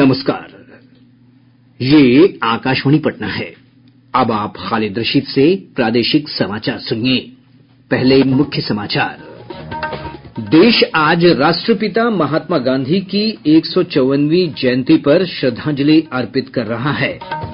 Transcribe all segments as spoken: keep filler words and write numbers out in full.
नमस्कार, ये आकाशवाणी पटना है। अब आप खालिद रशीद से प्रादेशिक समाचार सुनिए। पहले मुख्य समाचार। देश आज राष्ट्रपिता महात्मा गांधी की एक सौ चौवनवीं जयंती पर श्रद्धांजलि अर्पित कर रहा है।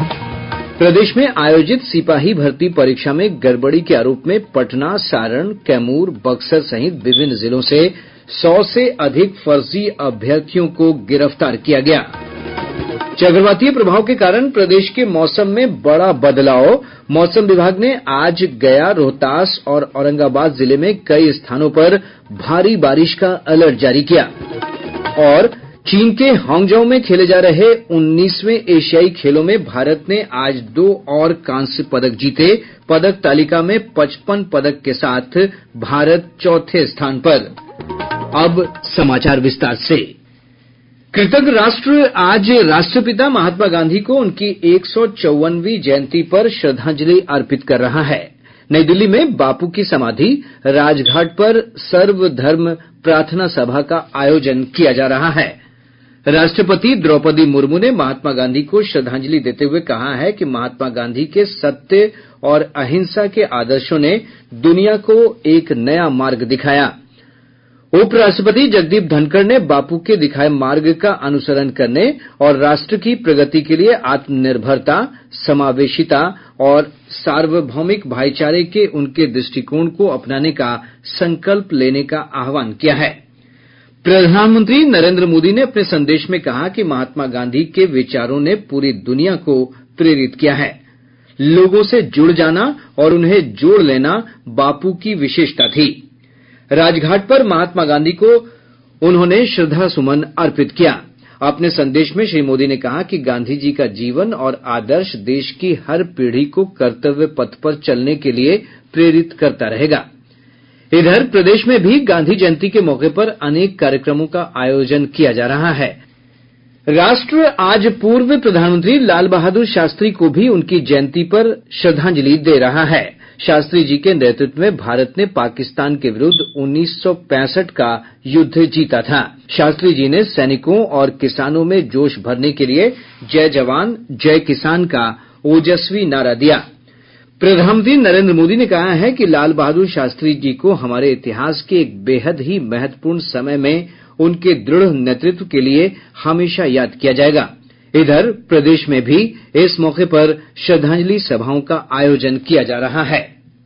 प्रदेश में आयोजित सिपाही भर्ती परीक्षा में गड़बड़ी के आरोप में पटना, सारण, कैमूर, बक्सर सहित विभिन्न जिलों से सौ से अधिक फर्जी अभ्यर्थियों को गिरफ्तार किया गया। चक्रवातीय प्रभाव के कारण प्रदेश के मौसम में बड़ा बदलाव। मौसम विभाग ने आज गया, रोहतास और औरंगाबाद जिले में कई स्थानों पर भारी बारिश का अलर्ट जारी किया। और चीन के हांगझोउ में खेले जा रहे उन्नीसवें एशियाई खेलों में भारत ने आज दो और कांस्य पदक जीते। पदक तालिका में पचपन पदक के साथ भारत चौथे स्थान पर। अब समाचार विस्तार से। कृतज्ञ राष्ट्र आज राष्ट्रपिता महात्मा गांधी को उनकी एक सौ चौवनवीं जयंती पर श्रद्धांजलि अर्पित कर रहा है। नई दिल्ली में बापू की समाधि राजघाट पर सर्वधर्म प्रार्थना सभा का आयोजन किया जा रहा है। राष्ट्रपति द्रौपदी मुर्मू ने महात्मा गांधी को श्रद्धांजलि देते हुए कहा है कि महात्मा गांधी के सत्य और अहिंसा के आदर्शों ने दुनिया को एक नया मार्ग दिखाया। उपराष्ट्रपति जगदीप धनखड़ ने बापू के दिखाए मार्ग का अनुसरण करने और राष्ट्र की प्रगति के लिए आत्मनिर्भरता, समावेशिता और सार्वभौमिक भाईचारे के उनके दृष्टिकोण को अपनाने का संकल्प लेने का आह्वान किया है। प्रधानमंत्री नरेंद्र मोदी ने अपने संदेश में कहा कि महात्मा गांधी के विचारों ने पूरी दुनिया को प्रेरित किया है। लोगों से जुड़ जाना और उन्हें जोड़ लेना बापू की विशेषता थी। राजघाट पर महात्मा गांधी को उन्होंने श्रद्धा सुमन अर्पित किया। अपने संदेश में श्री मोदी ने कहा कि गांधी जी का जीवन और आदर्श देश की हर पीढ़ी को कर्तव्य पथ पर चलने के लिए प्रेरित करता रहेगा। इधर प्रदेश में भी गांधी जयंती के मौके पर अनेक कार्यक्रमों का आयोजन किया जा रहा है। राष्ट्र आज पूर्व प्रधानमंत्री लाल बहादुर शास्त्री को भी उनकी जयंती पर श्रद्धांजलि दे रहा है। शास्त्री जी के नेतृत्व में भारत ने पाकिस्तान के विरुद्ध उन्नीस सौ पैंसठ का युद्ध जीता था। शास्त्री जी ने सैनिकों और किसानों में जोश भरने के लिए जय जवान जय किसान का ओजस्वी नारा दिया। प्रधानमंत्री नरेंद्र मोदी ने कहा है कि लाल बहादुर शास्त्री जी को हमारे इतिहास के एक बेहद ही महत्वपूर्ण समय में उनके दृढ़ नेतृत्व के लिए हमेशा याद किया जाएगा। इधर प्रदेश में भी इस मौके पर श्रद्धांजलि सभाओं का आयोजन किया जा रहा है।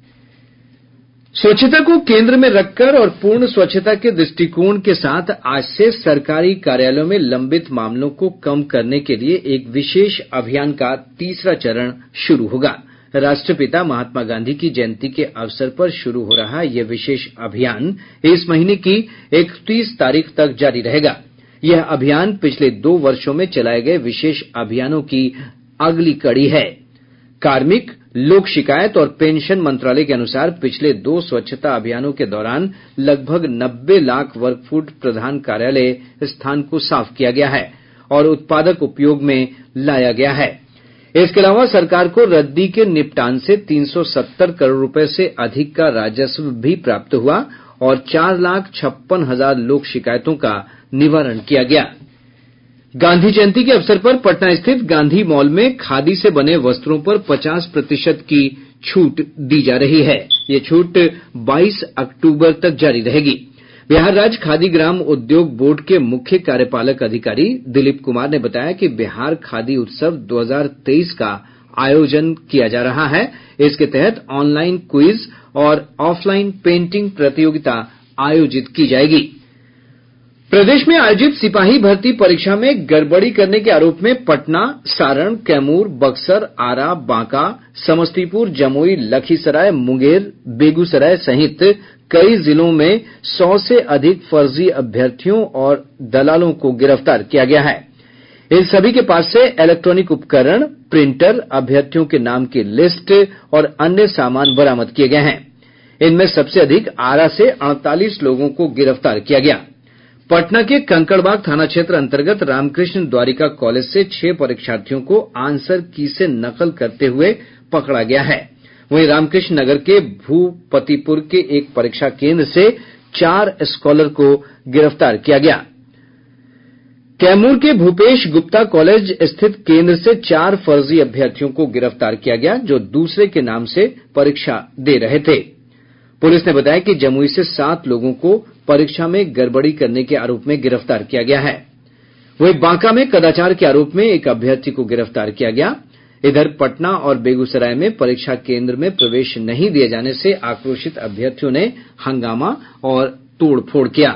स्वच्छता को केंद्र में रखकर और पूर्ण स्वच्छता के दृष्टिकोण के साथ आज से सरकारी कार्यालयों में लंबित मामलों को कम करने के लिए एक विशेष अभियान का तीसरा चरण शुरू होगा। राष्ट्रपिता महात्मा गांधी की जयंती के अवसर पर शुरू हो रहा यह विशेष अभियान इस महीने की इकतीस तारीख तक जारी रहेगा। यह अभियान पिछले दो वर्षों में चलाए गए विशेष अभियानों की अगली कड़ी है। कार्मिक, लोक शिकायत और पेंशन मंत्रालय के अनुसार पिछले दो स्वच्छता अभियानों के दौरान लगभग नब्बे लाख वर्ग फुट प्रधान कार्यालय स्थान को साफ किया गया है और उत्पादक उपयोग में लाया गया है। इसके अलावा सरकार को रद्दी के निपटान से तीन सौ सत्तर करोड़ रुपए से अधिक का राजस्व भी प्राप्त हुआ और चार लाख छप्पन हजार लोक शिकायतों का निवारण किया गया। गांधी जयंती के अवसर पर पटना स्थित गांधी मॉल में खादी से बने वस्त्रों पर पचास प्रतिशत की छूट दी जा रही है। ये छूट बाईस अक्टूबर तक जारी रहेगी। बिहार राज्य खादी ग्राम उद्योग बोर्ड के मुख्य कार्यपालक अधिकारी दिलीप कुमार ने बताया कि बिहार खादी उत्सव दो हज़ार तेईस का आयोजन किया जा रहा है। इसके तहत ऑनलाइन क्विज और ऑफलाइन पेंटिंग प्रतियोगिता आयोजित की जाएगी। प्रदेश में आयोजित सिपाही भर्ती परीक्षा में गड़बड़ी करने के आरोप में पटना, सारण, कैमूर, बक्सर, आरा, बांका, समस्तीपुर, जमुई, लखीसराय, मुंगेर, बेगूसराय सहित कई जिलों में सौ से अधिक फर्जी अभ्यर्थियों और दलालों को गिरफ्तार किया गया है। इन सभी के पास से इलेक्ट्रॉनिक उपकरण, प्रिंटर, अभ्यर्थियों के नाम की लिस्ट और अन्य सामान बरामद किए गए हैं। इनमें सबसे अधिक आरा से अड़तालीस लोगों को गिरफ्तार किया गया। पटना के कंकड़बाग थाना क्षेत्र अंतर्गत रामकृष्ण द्वारिका कॉलेज से छह परीक्षार्थियों को आंसर की से नकल करते हुए पकड़ा गया है। वहीं रामकृष्ण नगर के भूपतिपुर के एक परीक्षा केंद्र से चार स्कॉलर को गिरफ्तार किया गया। कैमूर के भूपेश गुप्ता कॉलेज स्थित केंद्र से चार फर्जी अभ्यर्थियों को गिरफ्तार किया गया जो दूसरे के नाम से परीक्षा दे रहे थे। पुलिस ने बताया कि जमुई से सात लोगों को परीक्षा में गड़बड़ी करने के आरोप में गिरफ्तार किया गया है। वहीं बांका में कदाचार के आरोप में एक अभ्यर्थी को गिरफ्तार किया गया। इधर पटना और बेगूसराय में परीक्षा केंद्र में प्रवेश नहीं दिए जाने से आक्रोशित अभ्यर्थियों ने हंगामा और तोड़फोड़ किया।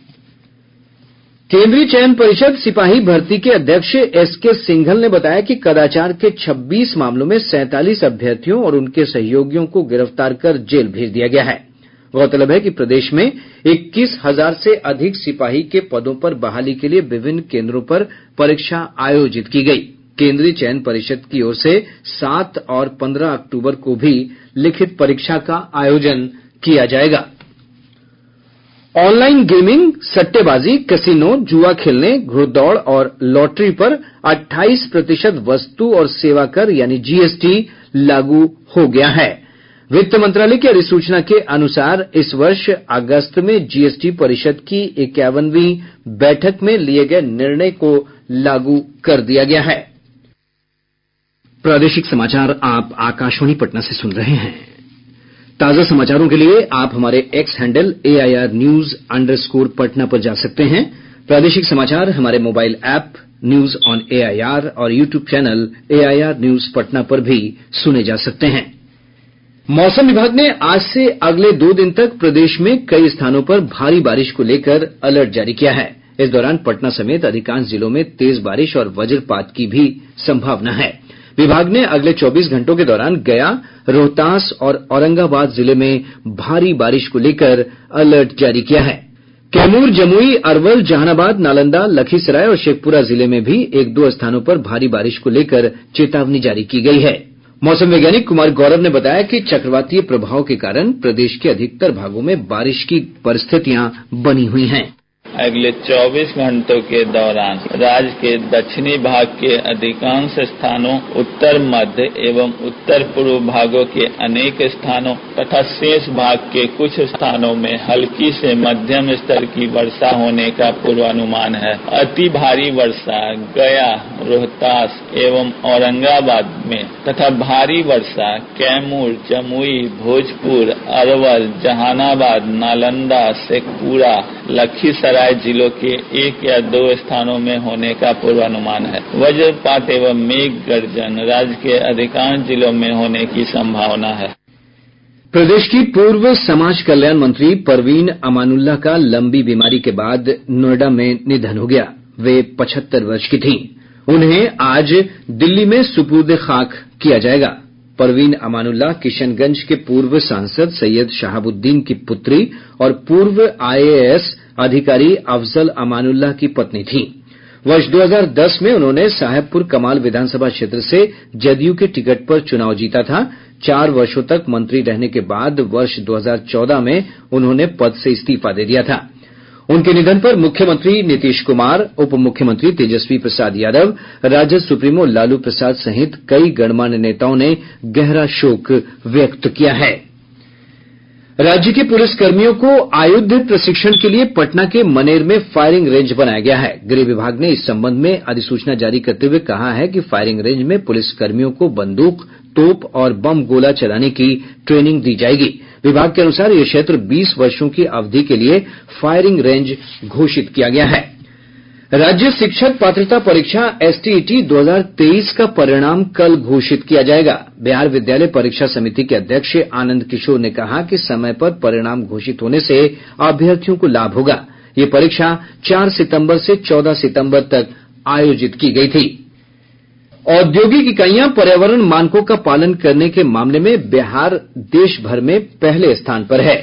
केंद्रीय चयन परिषद सिपाही भर्ती के अध्यक्ष एस के सिंघल ने बताया कि कदाचार के छब्बीस मामलों में सैंतालीस अभ्यर्थियों और उनके सहयोगियों को गिरफ्तार कर जेल भेज दिया गया है। गौरतलब है कि प्रदेश में इक्कीस हजार से अधिक सिपाही के पदों पर बहाली के लिए विभिन्न केंद्रों पर परीक्षा आयोजित की गई। केंद्रीय चयन परिषद की ओर से सात और पंद्रह अक्टूबर को भी लिखित परीक्षा का आयोजन किया जाएगा। ऑनलाइन गेमिंग, सट्टेबाजी, कैसीनो, जुआ खेलने, घुड़दौड़ और लॉटरी पर अट्ठाईस प्रतिशत वस्तु और सेवा कर यानी जीएसटी लागू हो गया है। वित्त मंत्रालय की अधिसूचना के अनुसार इस वर्ष अगस्त में जीएसटी परिषद की इक्यावनवीं बैठक में लिए गए निर्णय को लागू कर दिया गया है। प्रादेशिक समाचार आप आकाशवाणी पटना से सुन रहे हैं। ताजा समाचारों के लिए आप हमारे X handle AIR news underscore Patna पर जा सकते हैं। प्रादेशिक समाचार हमारे mobile app news on AIR और YouTube channel AIR news Patna पर भी सुने जा सकते हैं। मौसम विभाग ने आज से अगले दो दिन तक प्रदेश में कई स्थानों पर भारी बारिश को लेकर अलर्ट जारी किया है। इस दौरान पटना समेत अधिकांश जिलों में तेज बारिश और वज्रपात की भी संभावना है। विभाग ने अगले चौबीस घंटों के दौरान गया, रोहतास और औरंगाबाद जिले में भारी बारिश को लेकर अलर्ट जारी किया है। कैमूर, जमुई, अरवल, जहानाबाद, नालंदा, लखीसराय और शेखपुरा जिले में भी एक दो स्थानों पर भारी बारिश को लेकर चेतावनी जारी की गई है। मौसम वैज्ञानिक कुमार गौरव ने बताया कि चक्रवातीय प्रभाव के कारण प्रदेश के अधिकतर भागों में बारिश की परिस्थितियां बनी हुई हैं। अगले चौबीस घंटों के दौरान राज्य के दक्षिणी भाग के अधिकांश स्थानों, उत्तर मध्य एवं उत्तर पूर्व भागों के अनेक स्थानों तथा शेष भाग के कुछ स्थानों में हल्की से मध्यम स्तर की वर्षा होने का पूर्वानुमान है। अति भारी वर्षा गया, रोहतास एवं औरंगाबाद में तथा भारी वर्षा कैमूर, जमुई, भोजपुर, अरवल, जहानाबाद, नालंदा, शेखपुरा, लखीसराय जिलों के एक या दो स्थानों में होने का पूर्वानुमान है। वज्रपात एवं मेघ गर्जन राज्य के अधिकांश जिलों में होने की संभावना है। प्रदेश की पूर्व समाज कल्याण मंत्री परवीन अमानुल्लाह का लंबी बीमारी के बाद नोएडा में निधन हो गया। वे पचहत्तर वर्ष की थीं। उन्हें आज दिल्ली में सुपुर्द खाक किया जाएगा। परवीन अमानुल्लाह किशनगंज के पूर्व सांसद सैयद शहाबुद्दीन की पुत्री और पूर्व आईएएस अधिकारी अफजल अमानुल्लाह की पत्नी थी। वर्ष दो हज़ार दस में उन्होंने साहेबपुर कमाल विधानसभा क्षेत्र से जदयू के टिकट पर चुनाव जीता था। चार वर्षों तक मंत्री रहने के बाद वर्ष दो हज़ार चौदह में उन्होंने पद से इस्तीफा दे दिया था। उनके निधन पर मुख्यमंत्री नीतीश कुमार, उप मुख्यमंत्री तेजस्वी प्रसाद यादव, राजद सुप्रीमो लालू प्रसाद सहित कई गणमान्य नेताओं ने गहरा शोक व्यक्त किया है। राज्य के पुलिसकर्मियों को आयुध प्रशिक्षण के लिए पटना के मनेर में फायरिंग रेंज बनाया गया है। गृह विभाग ने इस संबंध में अधिसूचना जारी करते हुए कहा है कि फायरिंग रेंज में पुलिसकर्मियों को बंदूक, तोप और बम गोला चलाने की ट्रेनिंग दी जाएगी। विभाग के अनुसार यह क्षेत्र बीस वर्षों की अवधि के लिए फायरिंग रेंज घोषित किया गया है। राज्य शिक्षक पात्रता परीक्षा एसटीईटी दो हज़ार तेईस का परिणाम कल घोषित किया जाएगा। बिहार विद्यालय परीक्षा समिति के अध्यक्ष आनंद किशोर ने कहा कि समय पर परिणाम घोषित होने से अभ्यर्थियों को लाभ होगा। ये परीक्षा चार सितंबर से चौदह सितंबर तक आयोजित की गई थी। औद्योगिक इकाइयां पर्यावरण मानकों का पालन करने के मामले में बिहार देश भर में पहले स्थान पर है।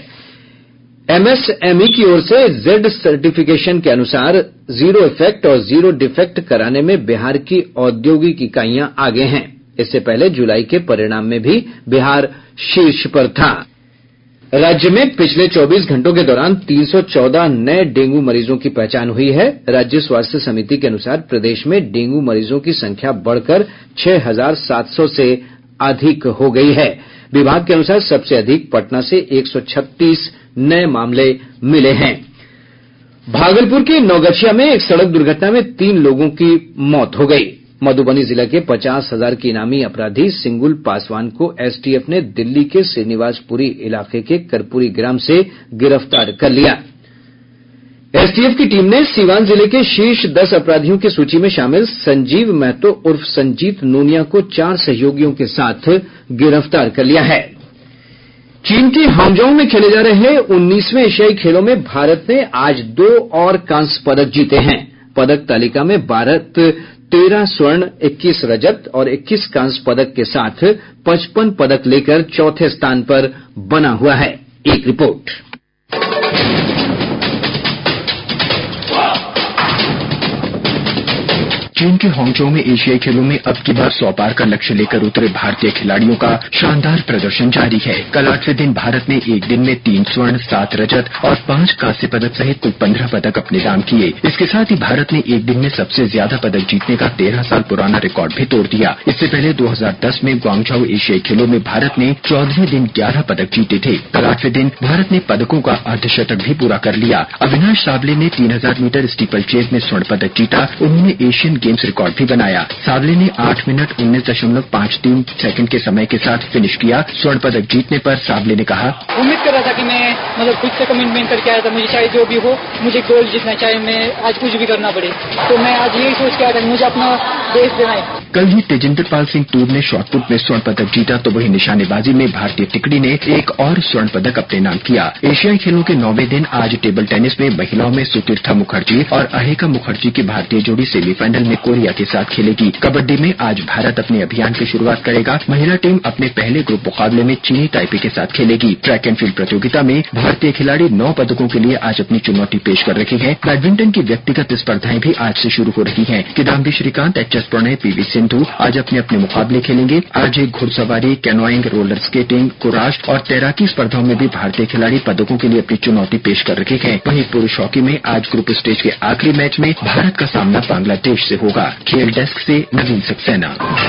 एमएसएमई की ओर से जेड सर्टिफिकेशन के अनुसार जीरो इफेक्ट और जीरो डिफेक्ट कराने में बिहार की औद्योगिक इकाइयां आगे हैं। इससे पहले जुलाई के परिणाम में भी बिहार शीर्ष पर था। राज्य में पिछले चौबीस घंटों के दौरान तीन सौ चौदह नए डेंगू मरीजों की पहचान हुई है। राज्य स्वास्थ्य समिति के अनुसार प्रदेश में डेंगू मरीजों की संख्या बढ़कर छह हजार सात सौ से अधिक हो गई है। विभाग के अनुसार सबसे अधिक पटना से एक सौ छत्तीस नए मामले मिले हैं। भागलपुर के नवगछिया में एक सड़क दुर्घटना में तीन लोगों की मौत हो गई। मधुबनी जिला के पचास हजार के इनामी अपराधी सिंगुल पासवान को एसटीएफ ने दिल्ली के श्रीनिवासपुरी इलाके के करपुरी ग्राम से गिरफ्तार कर लिया। एसटीएफ की टीम ने सीवान जिले के शीर्ष दस अपराधियों की सूची में शामिल संजीव महतो उर्फ संजीत नूनिया को चार सहयोगियों के साथ गिरफ्तार कर लिया है। चीन के हांगझोउ में खेले जा रहे उन्नीसवें एशियाई खेलों में भारत ने आज दो और कांस्य पदक जीते हैं। पदक तालिका में भारत तेरह स्वर्ण, इक्कीस रजत और इक्कीस कांस्य पदक के साथ पचपन पदक लेकर चौथे स्थान पर बना हुआ है। एक रिपोर्ट। चीन के हांगझोउ में एशियाई खेलों में अब की बार सौ पार का लक्ष्य लेकर उतरे भारतीय खिलाड़ियों का शानदार प्रदर्शन जारी है। कल आठवें दिन भारत ने एक दिन में तीन स्वर्ण, सात रजत और पांच कांस्य पदक सहित कुल पंद्रह पदक अपने नाम किए। इसके साथ ही भारत ने एक दिन में सबसे ज्यादा पदक जीतने का तेरह साल पुराना रिकॉर्ड भी तोड़ दिया। इससे पहले दो हजार दस में ग्वांगझोउ एशियाई खेलों में भारत ने चौदहवें दिन ग्यारह पदक जीते थे। कल आठवें दिन भारत ने पदकों का अर्धशतक भी पूरा कर लिया। अविनाश साबले ने तीन हजार मीटर स्टीपल चेज में स्वर्ण पदक जीता। उन्होंने एशियन गेम्स रिकॉर्ड भी बनाया। साबले ने आठ मिनट उन्नीस दशमलव पांच तीन सेकंड के समय के साथ फिनिश किया। स्वर्ण पदक जीतने पर साबले ने कहा, उम्मीद कर रहा था कि मैं मतलब खुद से कमिटमेंट करके आया था। मुझे चाहे जो भी हो, मुझे गोल्ड जीतना, चाहे मैं आज कुछ भी करना पड़े। तो मैं आज यही सोच के आया था, मुझे अपना देश देना है। कल ही तेजिंदर पाल सिंह तूर ने शॉटपुट में स्वर्ण पदक जीता तो वहीं निशानेबाजी में भारतीय टिकड़ी ने एक और स्वर्ण पदक अपने नाम किया। एशियाई खेलों के नौवें दिन आज टेबल टेनिस में महिलाओं में सुतीर्था मुखर्जी और अहेका मुखर्जी की भारतीय जोड़ी सेमीफाइनल में कोरिया के साथ खेलेगी। कबड्डी में आज भारत अपने अभियान की शुरुआत करेगा। महिला टीम अपने पहले ग्रुप मुकाबले में चीनी ताइपे के साथ खेलेगी। ट्रैक एंड फील्ड प्रतियोगिता में भारतीय खिलाड़ी नौ पदकों के लिए आज अपनी चुनौती पेश कर रहे हैं। बैडमिंटन की व्यक्तिगत स्पर्धाएं भी आज से शुरू हो रही हैं। Kidambi Srikanth, H S Prannoy, PV Sindhu आज अपने अपने मुकाबले खेलेंगे। आज एक घुड़सवारी, कैनोइंग, रोलर स्केटिंग, कुराश और तैराकी स्पर्धाओं में भी भारतीय खिलाड़ी पदकों के लिए अपनी चुनौती पेश कर रहे हैं। वहीं पुरुष हॉकी में आज ग्रुप स्टेज के आखिरी मैच में भारत का सामना बांग्लादेश से होगा। खेल डेस्क से नवीन सक्सेना।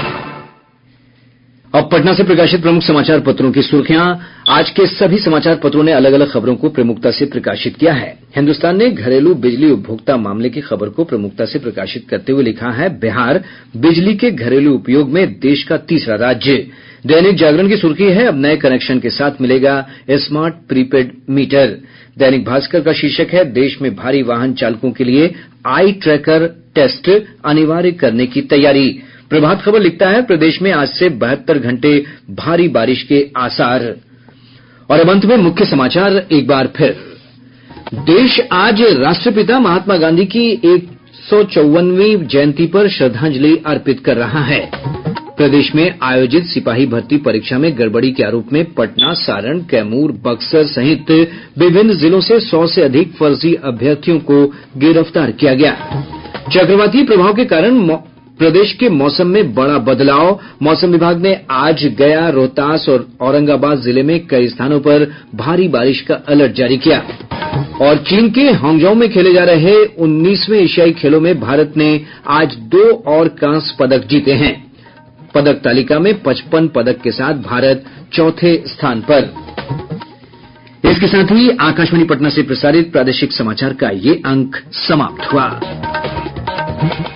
अब पटना से प्रकाशित प्रमुख समाचार पत्रों की सुर्खियां। आज के सभी समाचार पत्रों ने अलग अलग खबरों को प्रमुखता से प्रकाशित किया है। हिन्दुस्तान ने घरेलू बिजली उपभोक्ता मामले की खबर को प्रमुखता से प्रकाशित करते हुए लिखा है, बिहार बिजली के घरेलू उपयोग में देश का तीसरा राज्य। दैनिक जागरण की सुर्खी है, अब नए कनेक्शन के साथ मिलेगा smart prepaid meter. Dainik Bhaskar का शीर्षक है, देश में भारी वाहन चालकों के लिए आई ट्रैकर टेस्ट अनिवार्य करने की तैयारी। प्रभात खबर लिखता है, प्रदेश में आज से बहत्तर घंटे भारी बारिश के आसार। और अब अंत में मुख्य समाचार एक बार फिर। देश आज राष्ट्रपिता महात्मा गांधी की एक सौ चौवनवीं जयंती पर श्रद्धांजलि अर्पित कर रहा है। प्रदेश में आयोजित सिपाही भर्ती परीक्षा में गड़बड़ी के आरोप में पटना, सारण, कैमूर, बक्सर सहित विभिन्न जिलों से सौ से अधिक फर्जी अभ्यर्थियों को गिरफ्तार किया गया। चक्रवाती प्रभाव के कारण प्रदेश के मौसम में बड़ा बदलाव। मौसम विभाग ने आज गया, रोहतास और औरंगाबाद जिले में कई स्थानों पर भारी बारिश का अलर्ट जारी किया। और चीन के हांगझोउ में खेले जा रहे उन्नीसवें एशियाई खेलों में भारत ने आज दो और कांस्य पदक जीते हैं। पदक तालिका में पचपन पदक के साथ भारत चौथे स्थान पर। इसके साथ ही आकाशवाणी पटना से प्रसारित प्रादेशिक समाचार का ये अंक समाप्त हुआ।